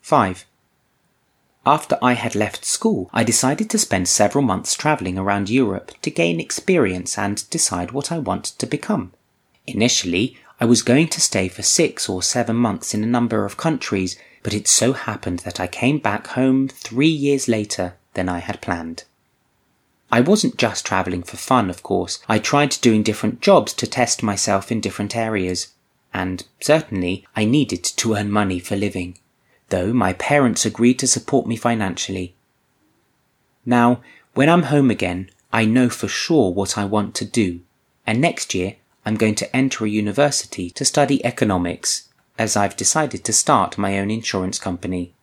5. After I had left school, I decided to spend several months travelling around Europe to gain experience and decide what I wanted to become. Initially, I was going to stay for 6 or 7 months in a number of countries, but it so happened that I came back home 3 years later than I had planned. I wasn't just travelling for fun, of course. I tried doing different jobs to test myself in different areas. And certainly, I needed to earn money for living, though my parents agreed to support me financially. Now, when I'm home again, I know for sure what I want to do, and next year I'm going to enter a university to study economics, as I've decided to start my own insurance company.